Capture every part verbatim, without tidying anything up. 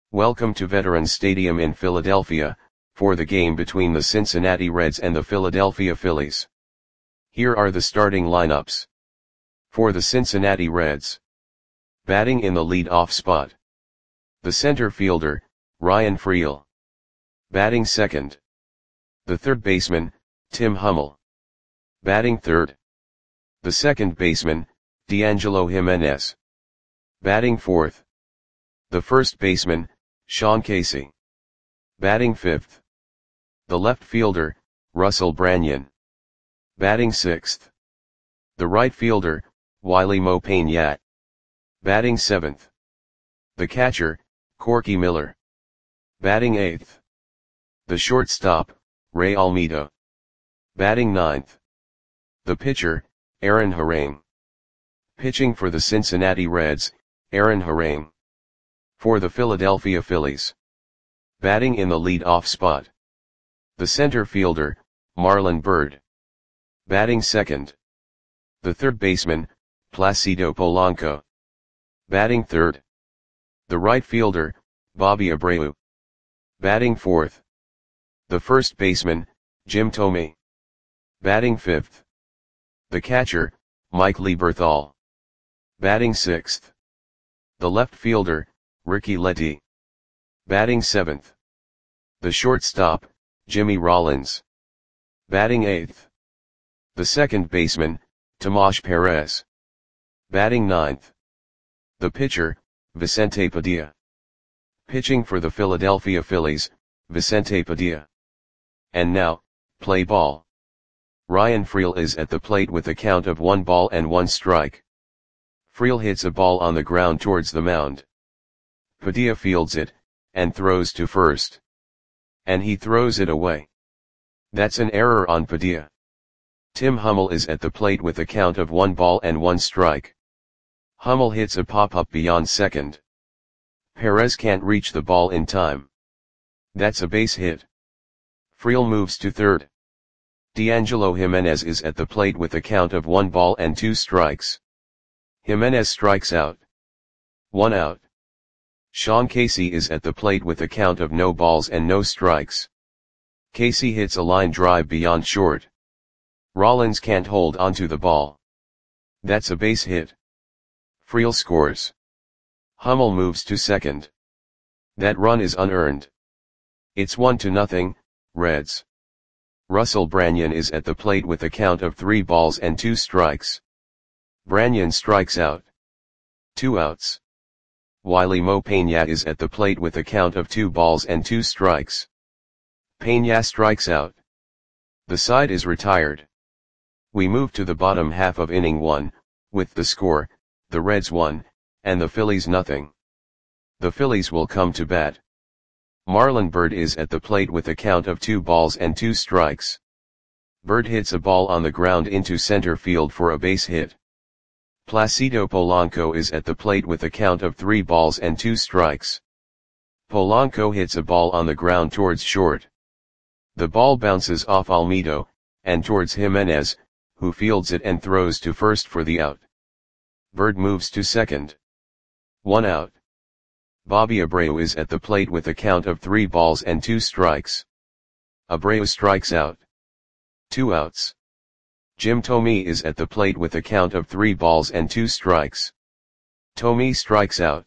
Welcome to Veterans Stadium in Philadelphia, for the game between the Cincinnati Reds and the Philadelphia Phillies. Here are the starting lineups. For the Cincinnati Reds. Batting in the lead-off spot. The center fielder, Ryan Freel. Batting second. The third baseman, Tim Hummel. Batting third. The second baseman, D'Angelo Jimenez. Batting fourth. The first baseman, Sean Casey. Batting fifth. The left fielder, Russell Branyan. Batting sixth. The right fielder, Wily Mo Pena. Batting seventh. The catcher, Corky Miller. Batting eighth. The shortstop, Ray Almeida. Batting ninth. The pitcher, Aaron Harang. Pitching for the Cincinnati Reds, Aaron Harang. For the Philadelphia Phillies. Batting in the lead-off spot. The center fielder, Marlon Byrd. Batting second. The third baseman, Placido Polanco. Batting third. The right fielder, Bobby Abreu. Batting fourth. The first baseman, Jim Thome. Batting fifth. The catcher, Mike Lieberthal. Batting sixth. The left fielder, Ricky Letty. Batting seventh. The shortstop, Jimmy Rollins. Batting eighth. The second baseman, Tomas Perez. Batting ninth. The pitcher, Vicente Padilla. Pitching for the Philadelphia Phillies, Vicente Padilla. And now, play ball. Ryan Freel is at the plate with a count of one ball and one strike. Freel hits a ball on the ground towards the mound. Padilla fields it, and throws to first. And he throws it away. That's an error on Padilla. Tim Hummel is at the plate with a count of one ball and one strike. Hummel hits a pop-up beyond second. Perez can't reach the ball in time. That's a base hit. Freel moves to third. D'Angelo Jimenez is at the plate with a count of one ball and two strikes. Jimenez strikes out. One out. Sean Casey is at the plate with a count of no balls and no strikes. Casey hits a line drive beyond short. Rollins can't hold onto the ball. That's a base hit. Freel scores. Hummel moves to second. That run is unearned. It's one to nothing, Reds. Russell Branyan is at the plate with a count of three balls and two strikes. Branyan strikes out. Two outs. Wily Mo Pena is at the plate with a count of two balls and two strikes. Pena strikes out. The side is retired. We move to the bottom half of inning one, with the score, the Reds one, and the Phillies nothing. The Phillies will come to bat. Marlon Byrd is at the plate with a count of two balls and two strikes. Byrd hits a ball on the ground into center field for a base hit. Placido Polanco is at the plate with a count of three balls and two strikes. Polanco hits a ball on the ground towards short. The ball bounces off Almeida, and towards Jimenez, who fields it and throws to first for the out. Byrd moves to second. One out. Bobby Abreu is at the plate with a count of three balls and two strikes. Abreu strikes out. Two outs. Jim Thome is at the plate with a count of three balls and two strikes. Thome strikes out.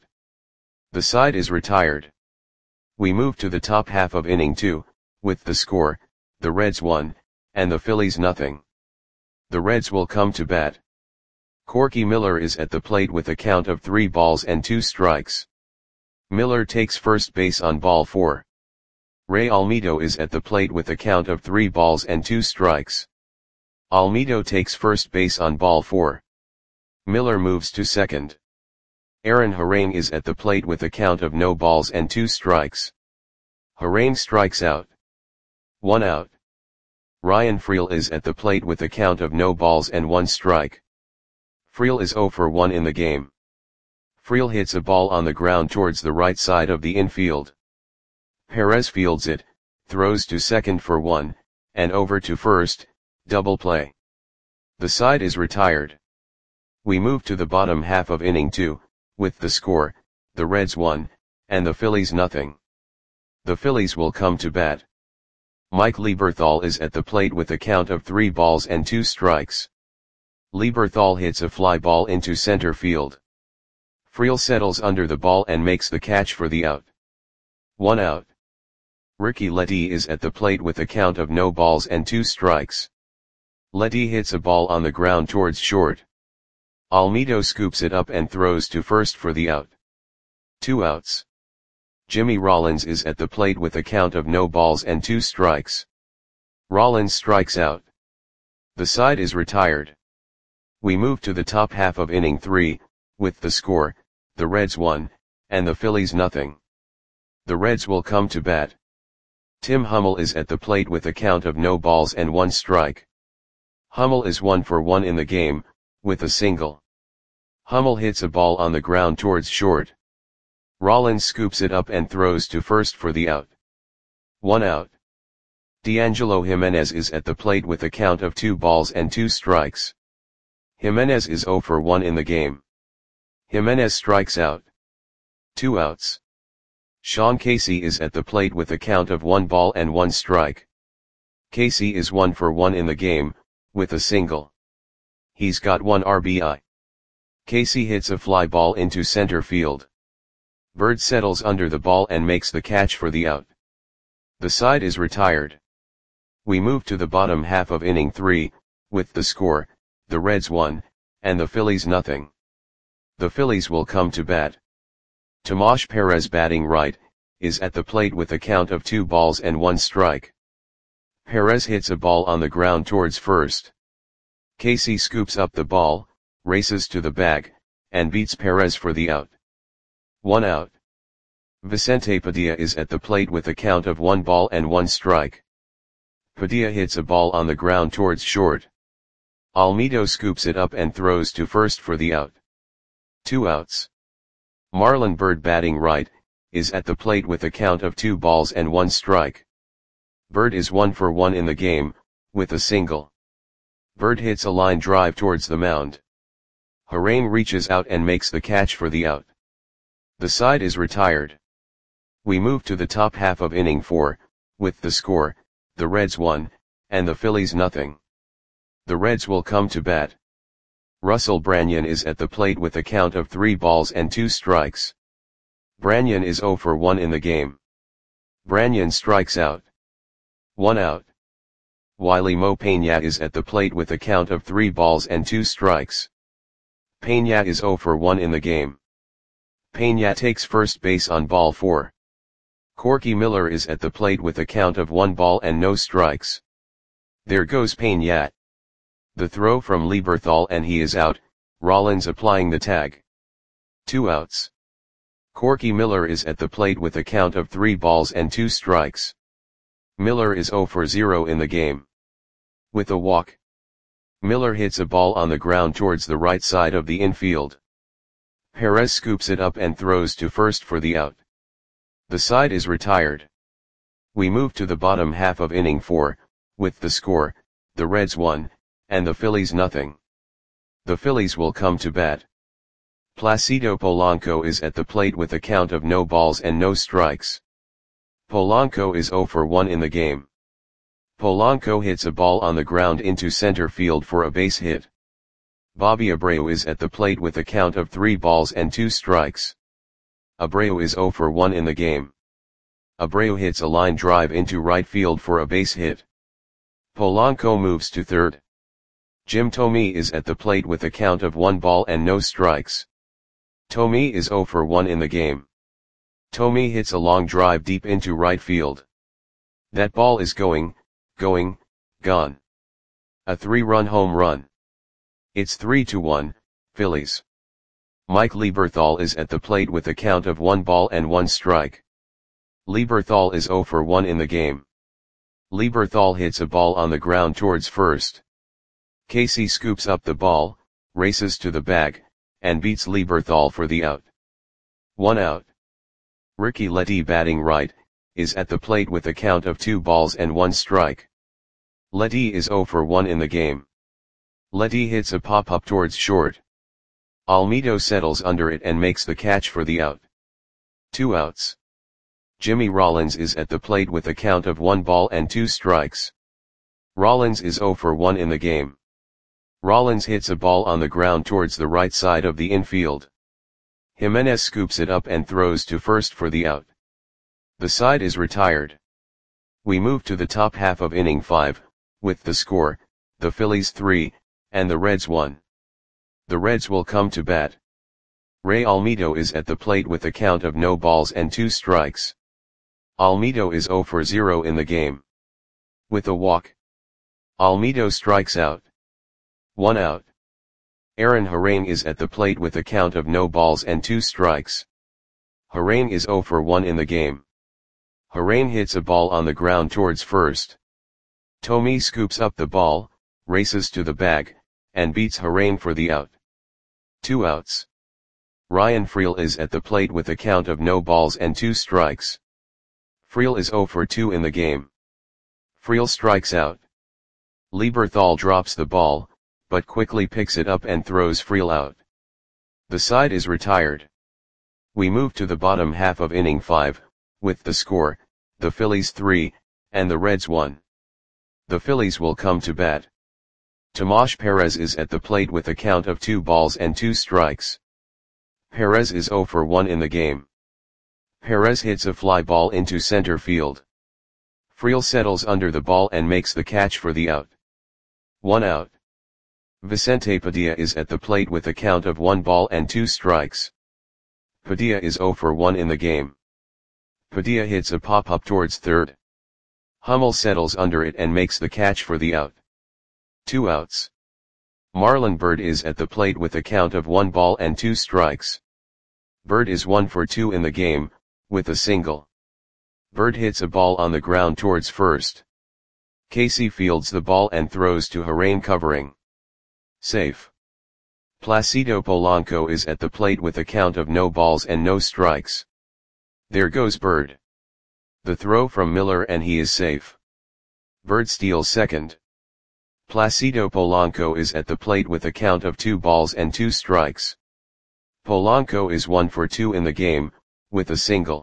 The side is retired. We move to the top half of inning two, with the score, the Reds one, and the Phillies nothing. The Reds will come to bat. Corky Miller is at the plate with a count of three balls and two strikes. Miller takes first base on ball four. Ray Almeida is at the plate with a count of three balls and two strikes. Almeida takes first base on ball four. Miller moves to second. Aaron Harang is at the plate with a count of no balls and two strikes. Harang strikes out. One out. Ryan Freel is at the plate with a count of no balls and one strike. Freel is zero for one in the game. Freel hits a ball on the ground towards the right side of the infield. Perez fields it, throws to second for one, and over to first, double play. The side is retired. We move to the bottom half of inning two, with the score, the Reds one, and the Phillies nothing. The Phillies will come to bat. Mike Lieberthal is at the plate with a count of three balls and two strikes. Lieberthal hits a fly ball into center field. Friel settles under the ball and makes the catch for the out. One out. Ricky Letty is at the plate with a count of no balls and two strikes. Letty hits a ball on the ground towards short. Almedo scoops it up and throws to first for the out. Two outs. Jimmy Rollins is at the plate with a count of no balls and two strikes. Rollins strikes out. The side is retired. We move to the top half of inning three, with the score, the Reds one, and the Phillies nothing. The Reds will come to bat. Tim Hummel is at the plate with a count of no balls and one strike. Hummel is one for one in the game, with a single. Hummel hits a ball on the ground towards short. Rollins scoops it up and throws to first for the out. One out. D'Angelo Jimenez is at the plate with a count of two balls and two strikes. Jimenez is zero for one in the game. Jimenez strikes out. Two outs. Sean Casey is at the plate with a count of one ball and one strike. Casey is one for one in the game, with a single. He's got one R B I. Casey hits a fly ball into center field. Bird settles under the ball and makes the catch for the out. The side is retired. We move to the bottom half of inning three, with the score, the Reds one, and the Phillies nothing. The Phillies will come to bat. Tomas Perez batting right, is at the plate with a count of two balls and one strike. Perez hits a ball on the ground towards first. Casey scoops up the ball, races to the bag, and beats Perez for the out. One out. Vicente Padilla is at the plate with a count of one ball and one strike. Padilla hits a ball on the ground towards short. Almedo scoops it up and throws to first for the out. Two outs. Marlon Byrd batting right, is at the plate with a count of two balls and one strike. Byrd is one for one in the game, with a single. Byrd hits a line drive towards the mound. Harang reaches out and makes the catch for the out. The side is retired. We move to the top half of inning four, with the score, the Reds one, and the Phillies nothing. The Reds will come to bat. Russell Branyan is at the plate with a count of three balls and two strikes. Branyan is zero for one in the game. Branyan strikes out. One out. Wiley Mo Peña is at the plate with a count of three balls and two strikes. Peña is zero for one in the game. Peña takes first base on ball four. Corky Miller is at the plate with a count of one ball and no strikes. There goes Peña. The throw from Lieberthal and he is out, Rollins applying the tag. Two outs. Corky Miller is at the plate with a count of three balls and two strikes. Miller is zero for zero in the game. With a walk. Miller hits a ball on the ground towards the right side of the infield. Perez scoops it up and throws to first for the out. The side is retired. We move to the bottom half of inning four, with the score, the Reds one, and the Phillies nothing. The Phillies will come to bat. Placido Polanco is at the plate with a count of no balls and no strikes. Polanco is zero for one in the game. Polanco hits a ball on the ground into center field for a base hit. Bobby Abreu is at the plate with a count of three balls and two strikes. Abreu is zero for one in the game. Abreu hits a line drive into right field for a base hit. Polanco moves to third. Jim Thome is at the plate with a count of one ball and no strikes. Thome is zero for one in the game. Thome hits a long drive deep into right field. That ball is going, going, gone. A three-run home run. It's three to one, Phillies. Mike Lieberthal is at the plate with a count of one ball and one strike. Lieberthal is zero for one in the game. Lieberthal hits a ball on the ground towards first. Casey scoops up the ball, races to the bag, and beats Lieberthal for the out. One out. Ricky Letty batting right, is at the plate with a count of two balls and one strike. Letty is zero for one in the game. Letty hits a pop-up towards short. Almedo settles under it and makes the catch for the out. Two outs. Jimmy Rollins is at the plate with a count of one ball and two strikes. Rollins is zero for one in the game. Rollins hits a ball on the ground towards the right side of the infield. Jimenez scoops it up and throws to first for the out. The side is retired. We move to the top half of inning five, with the score, the Phillies three, and the Reds one. The Reds will come to bat. Ray Almedo is at the plate with a count of no balls and two strikes. Almedo is zero for zero in the game. With a walk, Almedo strikes out. One out. Aaron Harang is at the plate with a count of no balls and two strikes. Harang is zero for one in the game. Harang hits a ball on the ground towards first. Thome scoops up the ball, races to the bag, and beats Harang for the out. Two outs. Ryan Freel is at the plate with a count of no balls and two strikes. Freel is zero for two in the game. Freel strikes out. Lieberthal drops the ball, but quickly picks it up and throws Freel out. The side is retired. We move to the bottom half of inning five, with the score, the Phillies three, and the Reds one. The Phillies will come to bat. Tomas Perez is at the plate with a count of two balls and two strikes. Perez is zero for one in the game. Perez hits a fly ball into center field. Freel settles under the ball and makes the catch for the out. One out. Vicente Padilla is at the plate with a count of one ball and two strikes. Padilla is zero for one in the game. Padilla hits a pop-up towards third. Hummel settles under it and makes the catch for the out. Two outs. Marlon Byrd is at the plate with a count of one ball and two strikes. Byrd is one for two in the game, with a single. Byrd hits a ball on the ground towards first. Casey fields the ball and throws to Harang covering. Safe. Placido Polanco is at the plate with a count of no balls and no strikes. There goes Byrd. The throw from Miller and he is safe. Byrd steals second. Placido Polanco is at the plate with a count of two balls and two strikes. Polanco is one for two in the game, with a single.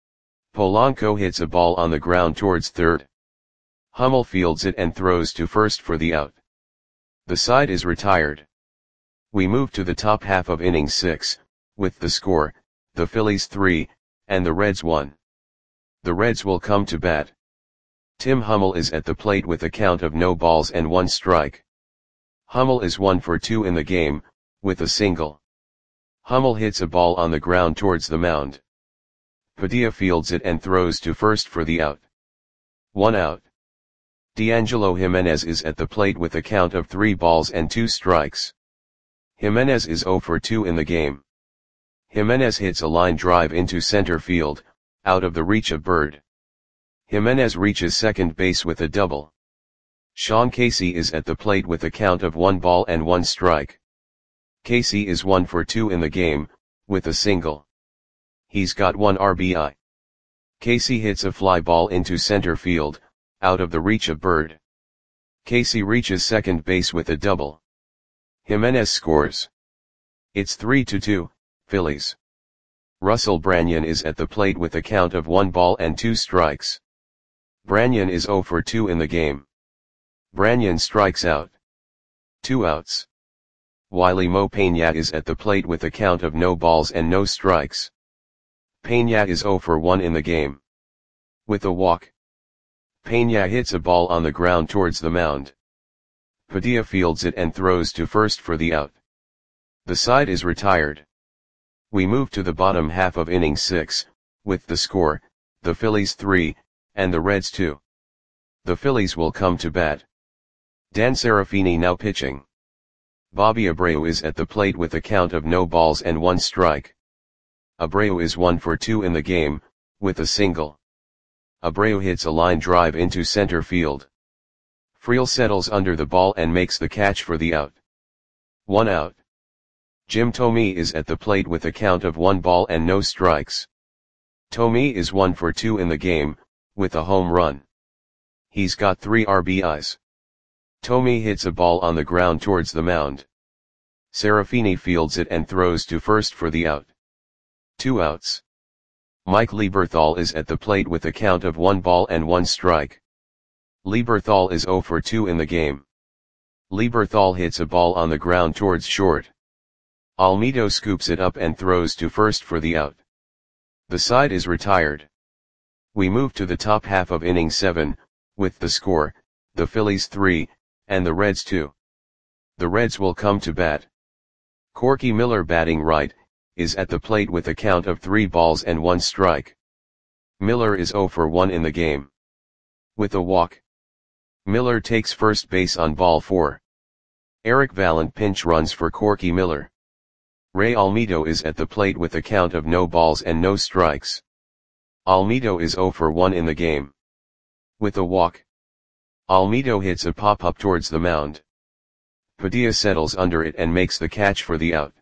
Polanco hits a ball on the ground towards third. Hummel fields it and throws to first for the out. The side is retired. We move to the top half of inning six, with the score, the Phillies three, and the Reds one. The Reds will come to bat. Tim Hummel is at the plate with a count of no balls and one strike. Hummel is one for two in the game, with a single. Hummel hits a ball on the ground towards the mound. Padilla fields it and throws to first for the out. One out. D'Angelo Jimenez is at the plate with a count of three balls and two strikes. Jimenez is zero for two in the game. Jimenez hits a line drive into center field, out of the reach of Byrd. Jimenez reaches second base with a double. Sean Casey is at the plate with a count of one ball and one strike. Casey is one for two in the game, with a single. He's got one R B I. Casey hits a fly ball into center field, out of the reach of Byrd. Casey reaches second base with a double. Jimenez scores. It's three to two, Phillies. Russell Branyan is at the plate with a count of one ball and two strikes. Branyan is zero for two in the game. Branyan strikes out. Two outs. Wiley Mo Peña is at the plate with a count of no balls and no strikes. Peña is zero for one in the game. With a walk, Peña hits a ball on the ground towards the mound. Padilla fields it and throws to first for the out. The side is retired. We move to the bottom half of inning six, with the score, the Phillies three, and the Reds two. The Phillies will come to bat. Dan Serafini now pitching. Bobby Abreu is at the plate with a count of no balls and one strike. Abreu is one for two in the game, with a single. Abreu hits a line drive into center field. Freel settles under the ball and makes the catch for the out. One out. Jim Thome is at the plate with a count of one ball and no strikes. Thome is one for two in the game, with a home run. He's got three R B Is. Thome hits a ball on the ground towards the mound. Serafini fields it and throws to first for the out. Two outs. Mike Lieberthal is at the plate with a count of one ball and one strike. Lieberthal is zero for two in the game. Lieberthal hits a ball on the ground towards short. Almedo scoops it up and throws to first for the out. The side is retired. We move to the top half of inning seven, with the score, the Phillies three, and the Reds two. The Reds will come to bat. Corky Miller, batting right, is at the plate with a count of three balls and one strike. Miller is zero for one in the game. With a walk, Miller takes first base on ball four. Eric Vallant pinch runs for Corky Miller. Ray Almedo is at the plate with a count of no balls and no strikes. Almedo is zero for one in the game. With a walk, Almedo hits a pop-up towards the mound. Padilla settles under it and makes the catch for the out.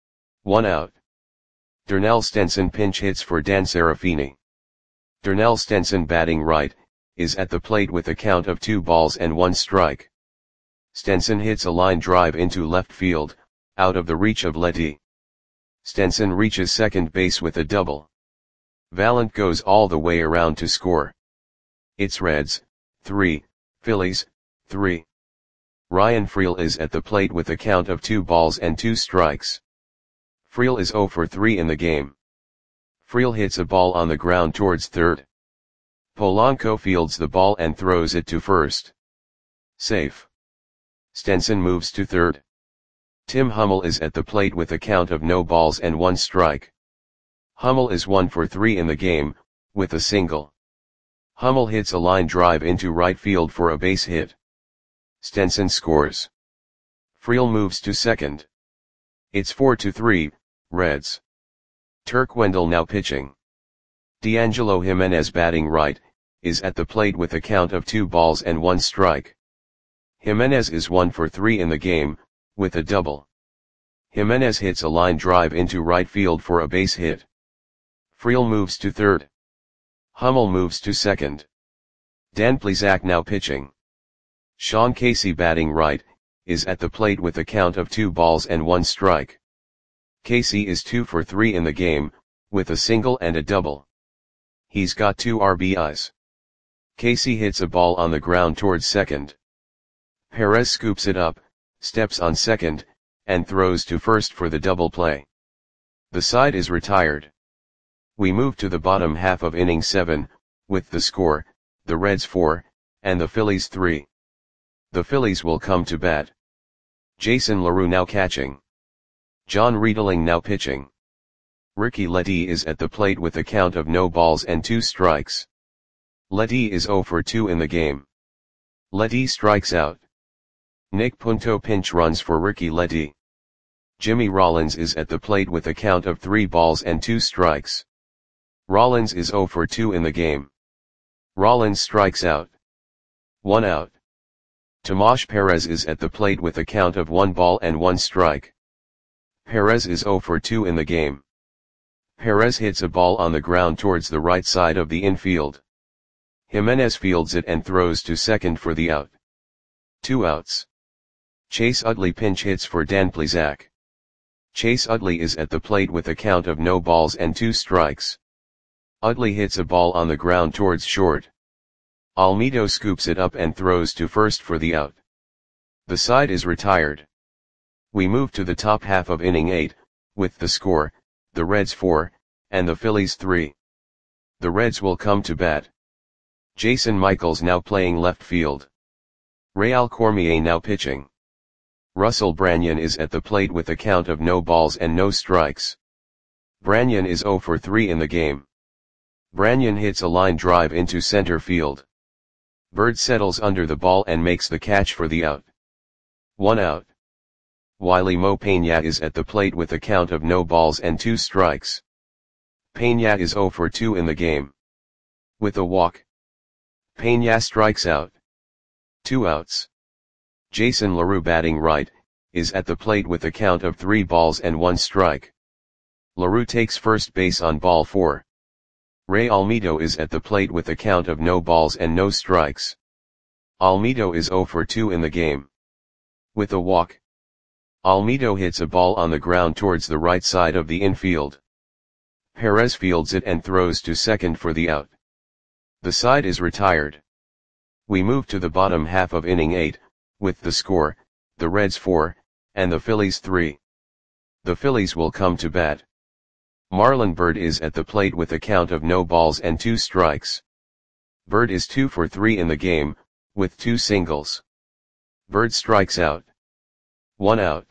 One out. Darnell Stenson pinch hits for Dan Serafini. Darnell Stenson, batting right, is at the plate with a count of two balls and one strike. Stenson hits a line drive into left field, out of the reach of Letty. Stenson reaches second base with a double. Vallant goes all the way around to score. It's Reds, three, Phillies, three. Ryan Freel is at the plate with a count of two balls and two strikes. Freel is zero for three in the game. Freel hits a ball on the ground towards third. Polanco fields the ball and throws it to first. Safe. Stenson moves to third. Tim Hummel is at the plate with a count of no balls and one strike. Hummel is one for three in the game, with a single. Hummel hits a line drive into right field for a base hit. Stenson scores. Freel moves to second. It's four to three, Reds. Turk Wendell now pitching. D'Angelo Jimenez, batting right, is at the plate with a count of two balls and one strike. Jimenez is one for three in the game, with a double. Jimenez hits a line drive into right field for a base hit. Freel moves to third. Hummel moves to second. Dan Plesac now pitching. Sean Casey, batting right, is at the plate with a count of two balls and one strike. Casey is two for three in the game, with a single and a double. He's got two R B Is. Casey hits a ball on the ground towards second. Perez scoops it up, steps on second, and throws to first for the double play. The side is retired. We move to the bottom half of inning seven, with the score, the Reds four, and the Phillies three. The Phillies will come to bat. Jason LaRue now catching. John Riedling now pitching. Ricky Letty is at the plate with a count of no balls and two strikes. Letty is zero for two in the game. Letty strikes out. Nick Punto pinch runs for Ricky Letty. Jimmy Rollins is at the plate with a count of three balls and two strikes. Rollins is zero for two in the game. Rollins strikes out. One out. Tomasz Perez is at the plate with a count of one ball and one strike. Perez is zero for two in the game. Perez hits a ball on the ground towards the right side of the infield. Jimenez fields it and throws to second for the out. Two outs. Chase Utley pinch hits for Dan Plesac. Chase Utley is at the plate with a count of no balls and two strikes. Utley hits a ball on the ground towards short. Almedo scoops it up and throws to first for the out. The side is retired. We move to the top half of inning eight, with the score, the Reds four, and the Phillies three. The Reds will come to bat. Jason Michaels now playing left field. Real Cormier now pitching. Russell Branyan is at the plate with a count of no balls and no strikes. Branyan is zero for three in the game. Branyan hits a line drive into center field. Bird settles under the ball and makes the catch for the out. One out. Wiley Mo Peña is at the plate with a count of no balls and two strikes. Peña is zero for two in the game. With a walk, Peña strikes out. Two outs. Jason LaRue, batting right, is at the plate with a count of three balls and one strike. LaRue takes first base on ball four. Ray Almedo is at the plate with a count of no balls and no strikes. Almedo is zero for two in the game. With a walk, Almedo hits a ball on the ground towards the right side of the infield. Perez fields it and throws to second for the out. The side is retired. We move to the bottom half of inning eight, with the score, the Reds four, and the Phillies three. The Phillies will come to bat. Marlon Byrd is at the plate with a count of no balls and two strikes. Byrd is two for three in the game, with two singles. Byrd strikes out. One out.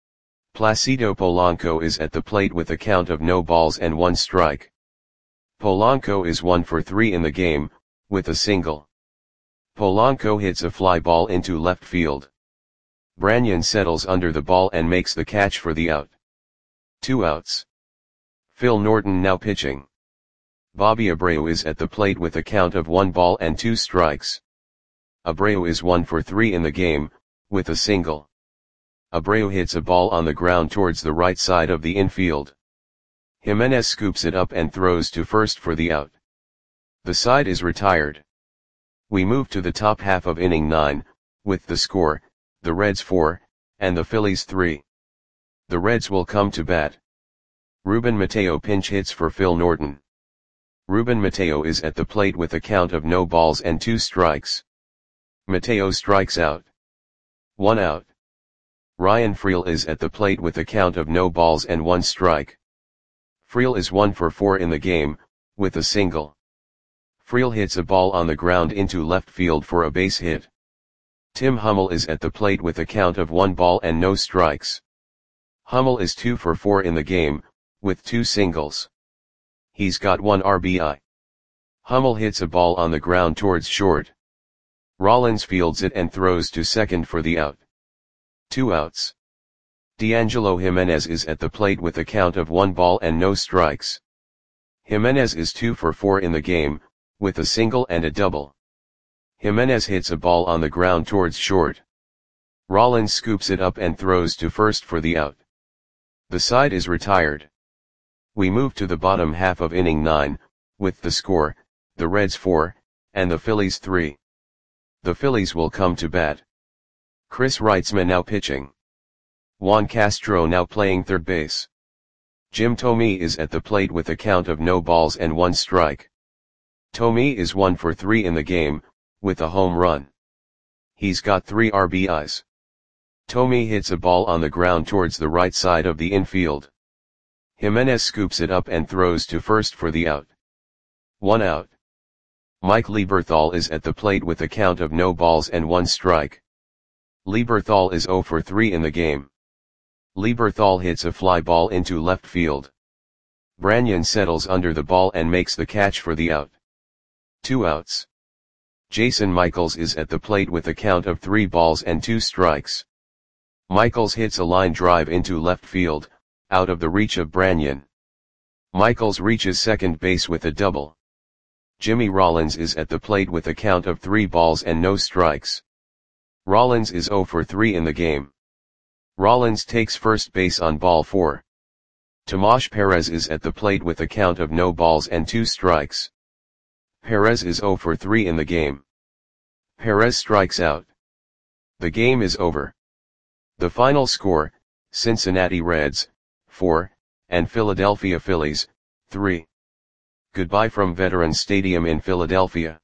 Placido Polanco is at the plate with a count of no balls and one strike. Polanco is one for three in the game, with a single. Polanco hits a fly ball into left field. Branyan settles under the ball and makes the catch for the out. Two outs. Phil Norton now pitching. Bobby Abreu is at the plate with a count of one ball and two strikes. Abreu is one for three in the game, with a single. Abreu hits a ball on the ground towards the right side of the infield. Jimenez scoops it up and throws to first for the out. The side is retired. We move to the top half of inning nine, with the score, the Reds four, and the Phillies three. The Reds will come to bat. Ruben Mateo pinch hits for Phil Norton. Ruben Mateo is at the plate with a count of no balls and two strikes. Mateo strikes out. One out. Ryan Freel is at the plate with a count of no balls and one strike. Freel is one for four in the game, with a single. Freel hits a ball on the ground into left field for a base hit. Tim Hummel is at the plate with a count of one ball and no strikes. Hummel is two for four in the game, with two singles. He's got one R B I. Hummel hits a ball on the ground towards short. Rollins fields it and throws to second for the out. Two outs. D'Angelo Jimenez is at the plate with a count of one ball and no strikes. Jimenez is two for four in the game, with a single and a double. Jimenez hits a ball on the ground towards short. Rollins scoops it up and throws to first for the out. The side is retired. We move to the bottom half of inning nine, with the score, the Reds four, and the Phillies three. The Phillies will come to bat. Chris Reitzman now pitching. Juan Castro now playing third base. Jim Thome is at the plate with a count of no balls and one strike. Thome is one for three in the game, with a home run. He's got three R B Is. Thome hits a ball on the ground towards the right side of the infield. Jimenez scoops it up and throws to first for the out. One out. Mike Lieberthal is at the plate with a count of no balls and one strike. Lieberthal is zero for three in the game. Lieberthal hits a fly ball into left field. Branyan settles under the ball and makes the catch for the out. Two outs. Jason Michaels is at the plate with a count of three balls and two strikes. Michaels hits a line drive into left field, out of the reach of Branyan. Michaels reaches second base with a double. Jimmy Rollins is at the plate with a count of three balls and no strikes. Rollins is zero for three in the game. Rollins takes first base on ball four. Tomasz Perez is at the plate with a count of no balls and two strikes. Perez is zero for three in the game. Perez strikes out. The game is over. The final score, Cincinnati Reds, four, and Philadelphia Phillies, three. Goodbye from Veterans Stadium in Philadelphia.